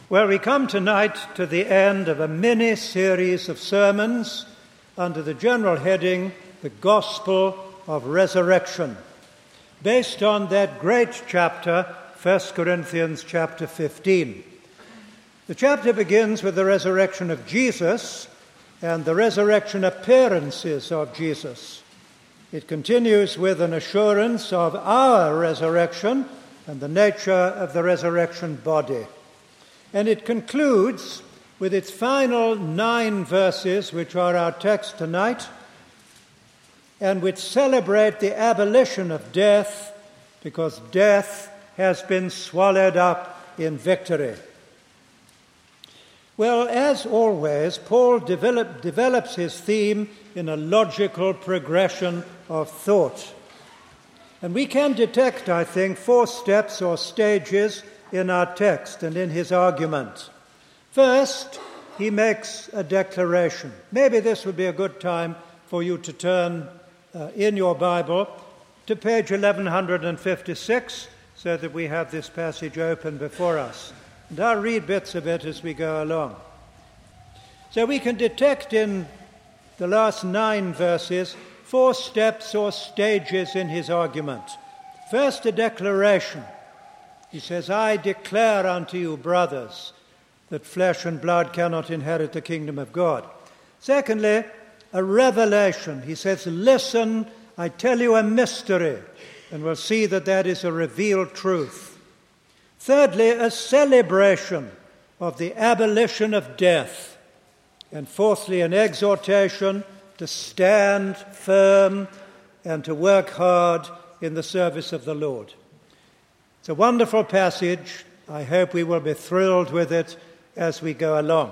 Well, we come tonight to the end of a mini-series of sermons under the general heading, The Gospel of Resurrection, based on that great chapter, 1 Corinthians chapter 15. The chapter begins with the resurrection of Jesus and the resurrection appearances of Jesus. It continues with an assurance of our resurrection and the nature of the resurrection body. And it concludes with its final 9 verses, which are our text tonight, and which celebrate the abolition of death, because death has been swallowed up in victory. Well, as always, Paul develops his theme in a logical progression of thought. And we can detect, I think, 4 steps or stages in our text and in his argument. First, he makes a declaration. Maybe this would be a good time for you to turn in your Bible to page 1156 so that we have this passage open before us. And I'll read bits of it as we go along. So we can detect in the last 9 verses 4 steps or stages in his argument. First, a declaration. He says, I declare unto you, brothers, that flesh and blood cannot inherit the kingdom of God. Secondly, a revelation. He says, listen, I tell you a mystery, and we'll see that that is a revealed truth. Thirdly, a celebration of the abolition of death. And fourthly, an exhortation to stand firm and to work hard in the service of the Lord. It's a wonderful passage. I hope we will be thrilled with it as we go along.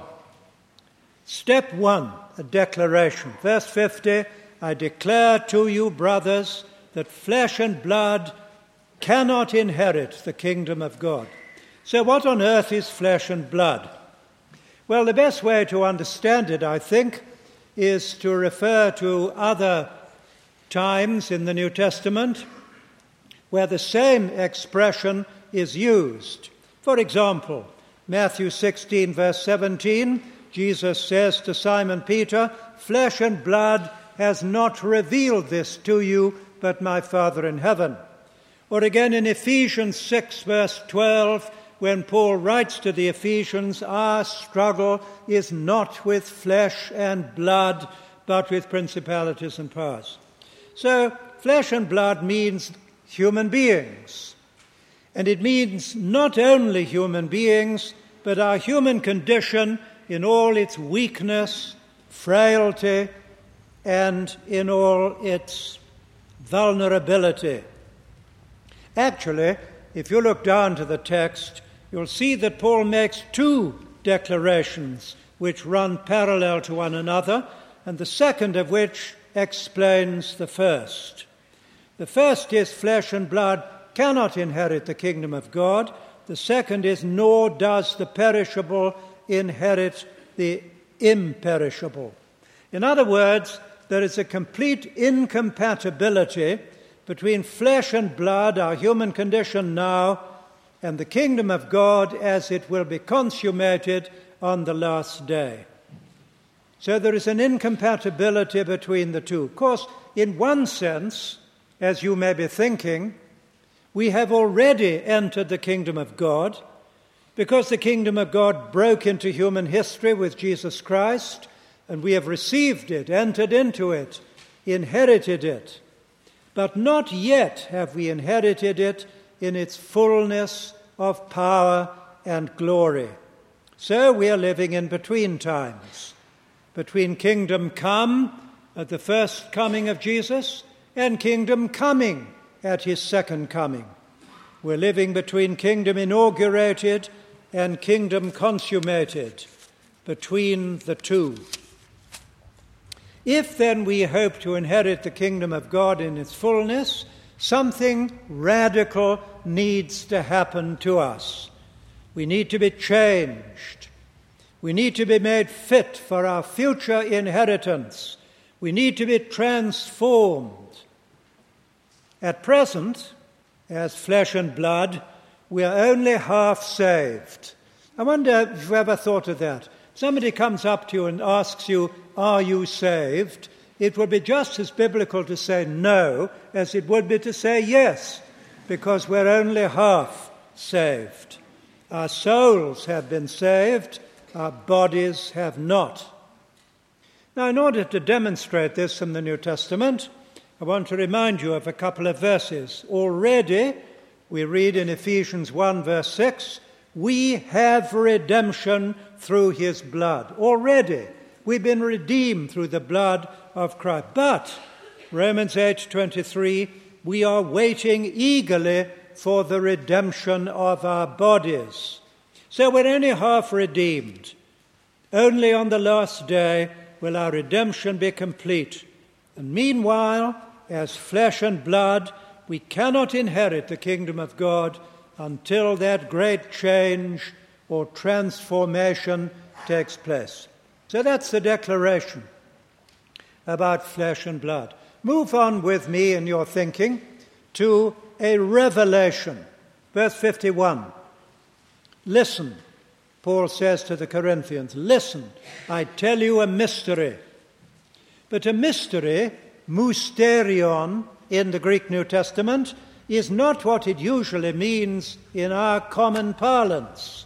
Step 1, a declaration. Verse 50, I declare to you, brothers, that flesh and blood cannot inherit the kingdom of God. So what on earth is flesh and blood? Well, the best way to understand it, I think, is to refer to other times in the New Testament where the same expression is used. For example, Matthew 16, verse 17, Jesus says to Simon Peter, flesh and blood has not revealed this to you, but my Father in heaven. Or again in Ephesians 6, verse 12, when Paul writes to the Ephesians, our struggle is not with flesh and blood, but with principalities and powers. So flesh and blood means human beings. And it means not only human beings, but our human condition in all its weakness, frailty, and in all its vulnerability. Actually, if you look down to the text, you'll see that Paul makes 2 declarations which run parallel to one another, and the second of which explains the first. The first is flesh and blood cannot inherit the kingdom of God. The second is nor does the perishable inherit the imperishable. In other words, there is a complete incompatibility between flesh and blood, our human condition now, and the kingdom of God as it will be consummated on the last day. So there is an incompatibility between the two. Of course, in one sense, as you may be thinking, we have already entered the kingdom of God because the kingdom of God broke into human history with Jesus Christ, and we have received it, entered into it, inherited it. But not yet have we inherited it in its fullness of power and glory. So we are living in between times, between kingdom come at the first coming of Jesus and kingdom coming at his second coming. We're living between kingdom inaugurated and kingdom consummated, between the two. If then we hope to inherit the kingdom of God in its fullness, something radical needs to happen to us. We need to be changed. We need to be made fit for our future inheritance. We need to be transformed. At present, as flesh and blood, we are only half saved. I wonder if you've ever thought of that. Somebody comes up to you and asks you, are you saved? It would be just as biblical to say no as it would be to say yes, because we're only half saved. Our souls have been saved, our bodies have not. Now, in order to demonstrate this from the New Testament, I want to remind you of a couple of verses. Already, we read in Ephesians 1 verse 6, we have redemption through his blood. Already, we've been redeemed through the blood of Christ. But, Romans 8:23, we are waiting eagerly for the redemption of our bodies. So we're only half redeemed. Only on the last day will our redemption be complete. And meanwhile, as flesh and blood, we cannot inherit the kingdom of God until that great change or transformation takes place. So that's the declaration about flesh and blood. Move on with me in your thinking to a revelation. Verse 51. Listen, Paul says to the Corinthians, listen, I tell you a mystery. But a mystery, mysterion, in the Greek New Testament, is not what it usually means in our common parlance.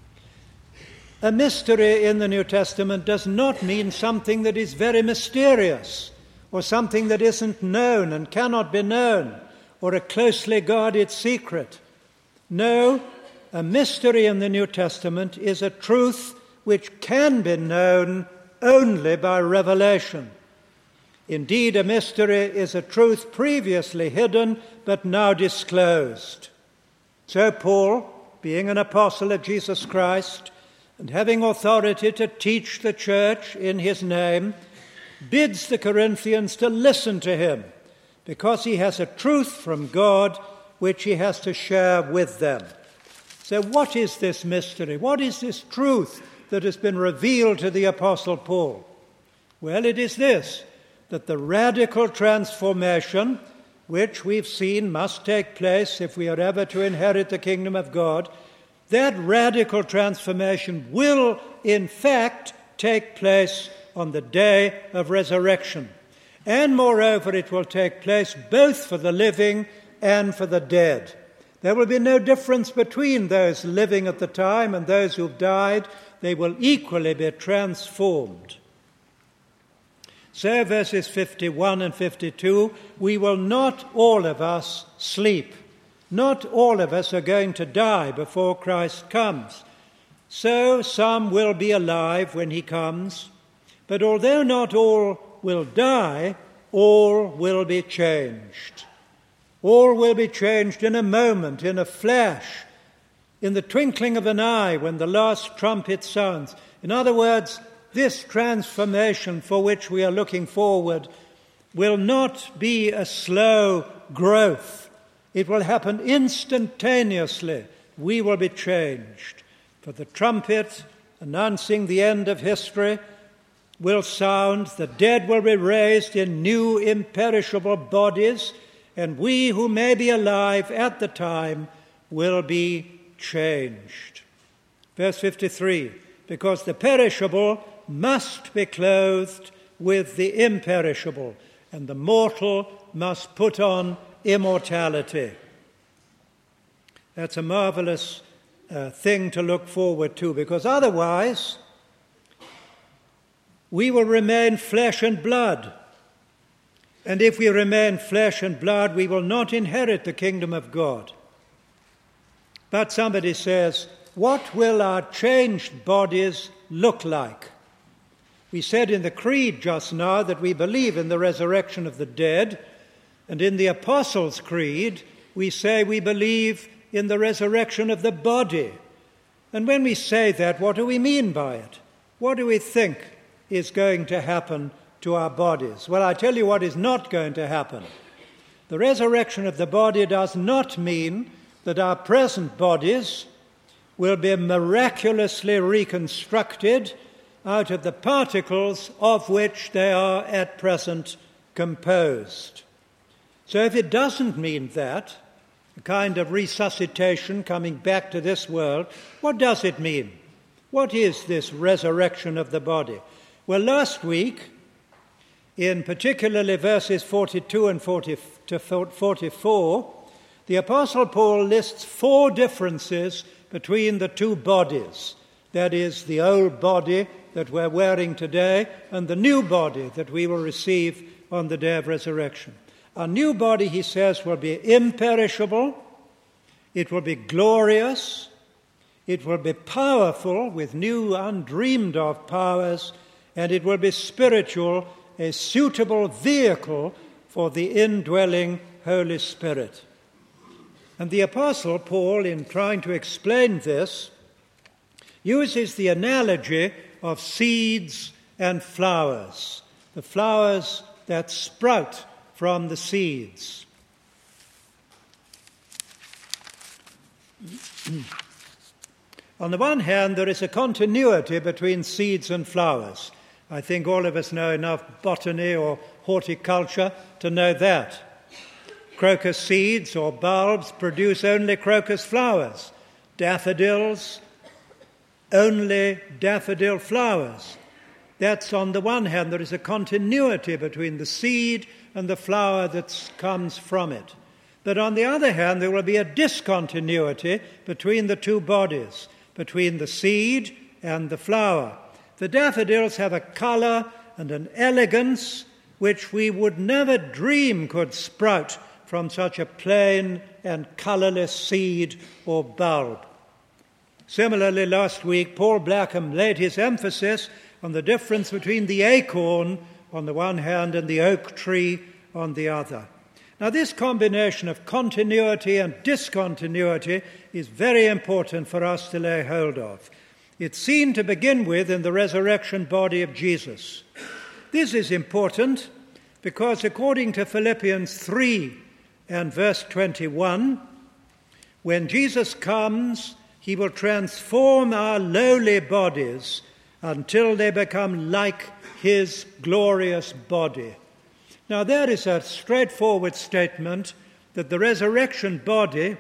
A mystery in the New Testament does not mean something that is very mysterious, or something that isn't known and cannot be known, or a closely guarded secret. No, a mystery in the New Testament is a truth which can be known only by revelation. Indeed, a mystery is a truth previously hidden but now disclosed. So Paul, being an apostle of Jesus Christ and having authority to teach the church in his name, bids the Corinthians to listen to him because he has a truth from God which he has to share with them. So what is this mystery? What is this truth that has been revealed to the Apostle Paul? Well, it is this, that the radical transformation which we've seen must take place if we are ever to inherit the kingdom of God, that radical transformation will, in fact, take place on the day of resurrection. And moreover, it will take place both for the living and for the dead. There will be no difference between those living at the time and those who've died. They will equally be transformed. So verses 51 and 52, we will not all of us sleep. Not all of us are going to die before Christ comes. So some will be alive when he comes. But although not all will die, all will be changed. All will be changed in a moment, in a flash, in the twinkling of an eye when the last trumpet sounds. In other words, this transformation for which we are looking forward will not be a slow growth. It will happen instantaneously. We will be changed. For the trumpet announcing the end of history will sound, the dead will be raised in new imperishable bodies, and we who may be alive at the time will be changed. Verse 53, because the perishable must be clothed with the imperishable, and the mortal must put on immortality. That's a marvelous thing to look forward to, because otherwise we will remain flesh and blood. And if we remain flesh and blood, we will not inherit the kingdom of God. But somebody says, what will our changed bodies look like? We said in the Creed just now that we believe in the resurrection of the dead, and in the Apostles' Creed we say we believe in the resurrection of the body. And when we say that, what do we mean by it? What do we think is going to happen to our bodies? Well, I tell you what is not going to happen. The resurrection of the body does not mean that our present bodies will be miraculously reconstructed out of the particles of which they are at present composed. So if it doesn't mean that, a kind of resuscitation coming back to this world, what does it mean? What is this resurrection of the body? Well, last week, in particularly verses 42 and 44, the Apostle Paul lists 4 differences between the two bodies. That is, the old body that we're wearing today and the new body that we will receive on the day of resurrection. Our new body, he says, will be imperishable, it will be glorious, it will be powerful with new undreamed of powers, and it will be spiritual, a suitable vehicle for the indwelling Holy Spirit. And the Apostle Paul, in trying to explain this, uses the analogy of seeds and flowers, the flowers that sprout from the seeds. On the one hand, there is a continuity between seeds and flowers. I think all of us know enough botany or horticulture to know that. Crocus seeds or bulbs produce only crocus flowers. Daffodils, only daffodil flowers. That's on the one hand, there is a continuity between the seed and the flower that comes from it. But on the other hand, there will be a discontinuity between the two bodies, between the seed and the flower. The daffodils have a colour and an elegance which we would never dream could sprout from such a plain and colourless seed or bulb. Similarly, last week, Paul Blackham laid his emphasis on the difference between the acorn on the one hand and the oak tree on the other. Now, this combination of continuity and discontinuity is very important for us to lay hold of. It's seen to begin with in the resurrection body of Jesus. This is important because according to Philippians 3 and verse 21, when Jesus comes, he will transform our lowly bodies until they become like his glorious body. Now, that is a straightforward statement that the resurrection body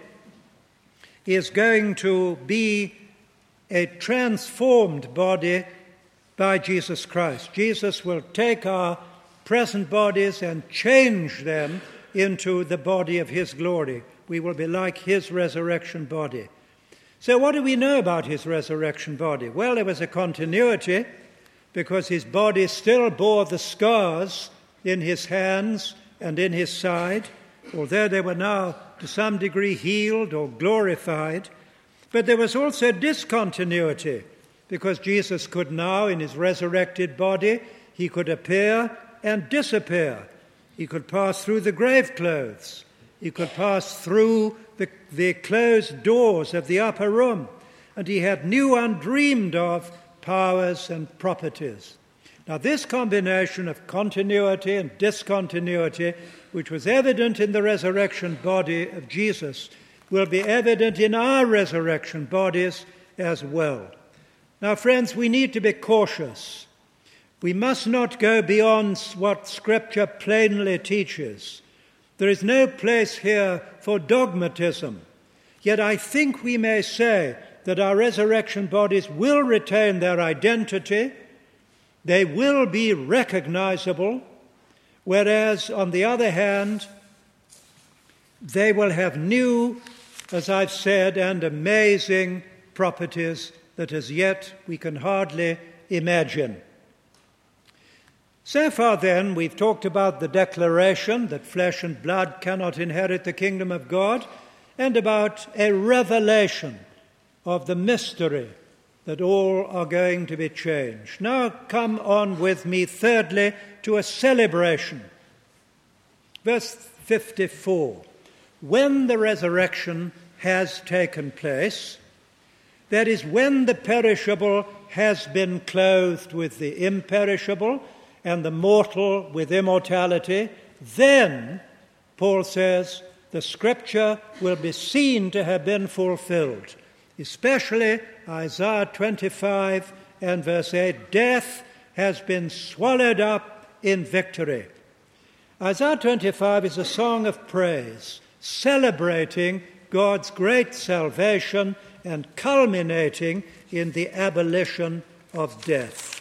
is going to be a transformed body by Jesus Christ. Jesus will take our present bodies and change them into the body of his glory. We will be like his resurrection body. So what do we know about his resurrection body? Well, there was a continuity because his body still bore the scars in his hands and in his side, although they were now to some degree healed or glorified. But there was also discontinuity because Jesus could now, in his resurrected body, he could appear and disappear. He could pass through the grave clothes. He could pass through the closed doors of the upper room. And he had new undreamed of powers and properties. Now, this combination of continuity and discontinuity, which was evident in the resurrection body of Jesus, will be evident in our resurrection bodies as well. Now, friends, we need to be cautious. We must not go beyond what Scripture plainly teaches. There is no place here for dogmatism. Yet I think we may say that our resurrection bodies will retain their identity. They will be recognizable, whereas, on the other hand, they will have new, as I've said, and amazing properties that as yet we can hardly imagine. So far then, we've talked about the declaration that flesh and blood cannot inherit the kingdom of God, and about a revelation of the mystery that all are going to be changed. Now come on with me, thirdly, to a celebration. Verse 54. When the resurrection has taken place, that is, when the perishable has been clothed with the imperishable and the mortal with immortality, then, Paul says, the Scripture will be seen to have been fulfilled. Especially Isaiah 25 and verse 8, death has been swallowed up in victory. Isaiah 25 is a song of praise, celebrating God's great salvation and culminating in the abolition of death.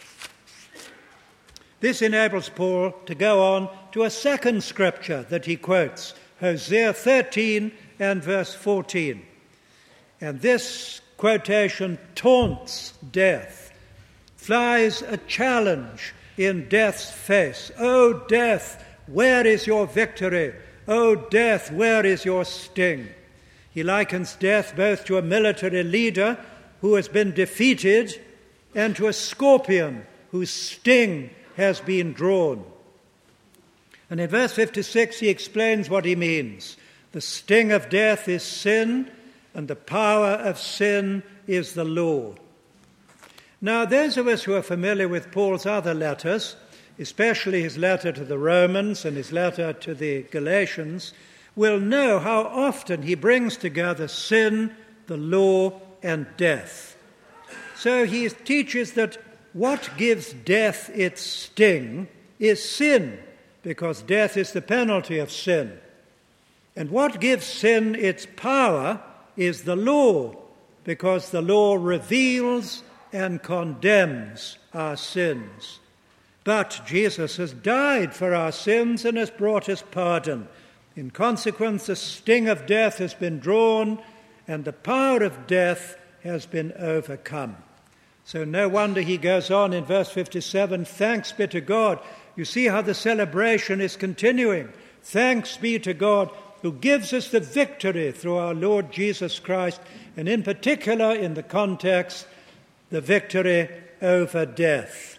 This enables Paul to go on to a second scripture that he quotes, Hosea 13 and verse 14. And this quotation taunts death, flies a challenge in death's face. O death, where is your victory? O death, where is your sting? He likens death both to a military leader who has been defeated and to a scorpion whose sting has been drawn. And in verse 56 he explains what he means. The sting of death is sin, and the power of sin is the law. Now, those of us who are familiar with Paul's other letters, especially his letter to the Romans and his letter to the Galatians, will know how often he brings together sin, the law, and death. So he teaches that what gives death its sting is sin, because death is the penalty of sin. And what gives sin its power is the law, because the law reveals and condemns our sins. But Jesus has died for our sins and has brought us pardon. In consequence, the sting of death has been drawn, and the power of death has been overcome. So no wonder he goes on in verse 57, thanks be to God. You see how the celebration is continuing. Thanks be to God who gives us the victory through our Lord Jesus Christ, and in particular in the context, the victory over death.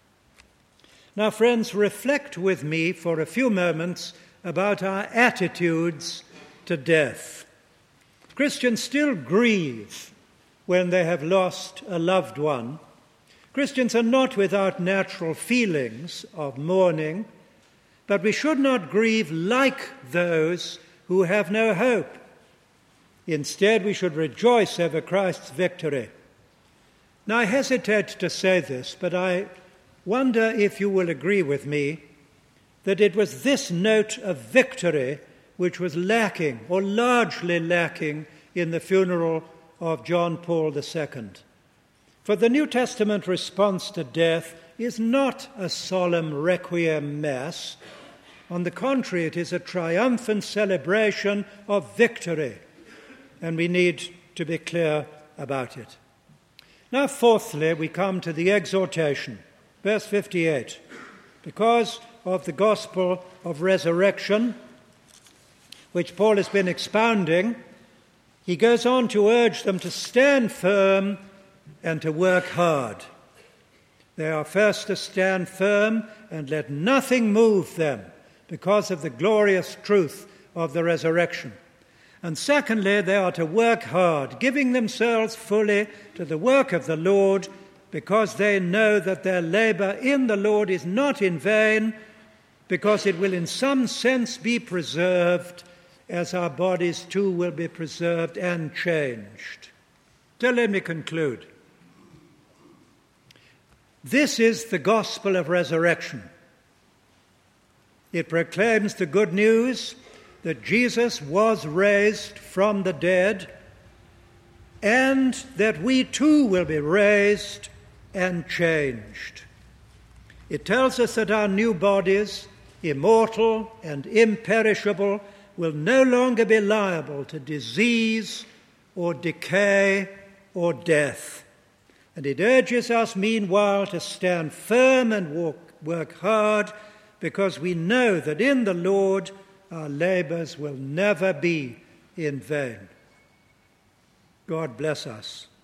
Now, friends, reflect with me for a few moments about our attitudes to death. Christians still grieve when they have lost a loved one. Christians are not without natural feelings of mourning, but we should not grieve like those who have no hope. Instead, we should rejoice over Christ's victory. Now, I hesitate to say this, but I wonder if you will agree with me that it was this note of victory which was lacking, or largely lacking, in the funeral of John Paul II. For the New Testament response to death is not a solemn requiem mass. On the contrary, it is a triumphant celebration of victory, and we need to be clear about it. Now, fourthly, we come to the exhortation, verse 58. Because of the gospel of resurrection, which Paul has been expounding, he goes on to urge them to stand firm and to work hard. They are first to stand firm and let nothing move them because of the glorious truth of the resurrection. And secondly, they are to work hard, giving themselves fully to the work of the Lord, because they know that their labor in the Lord is not in vain, because it will in some sense be preserved, as our bodies too will be preserved and changed. So let me conclude. This is the gospel of resurrection. It proclaims the good news that Jesus was raised from the dead, and that we too will be raised and changed. It tells us that our new bodies, immortal and imperishable, will no longer be liable to disease or decay or death. And it urges us, meanwhile, to stand firm and work hard, because we know that in the Lord our labors will never be in vain. God bless us.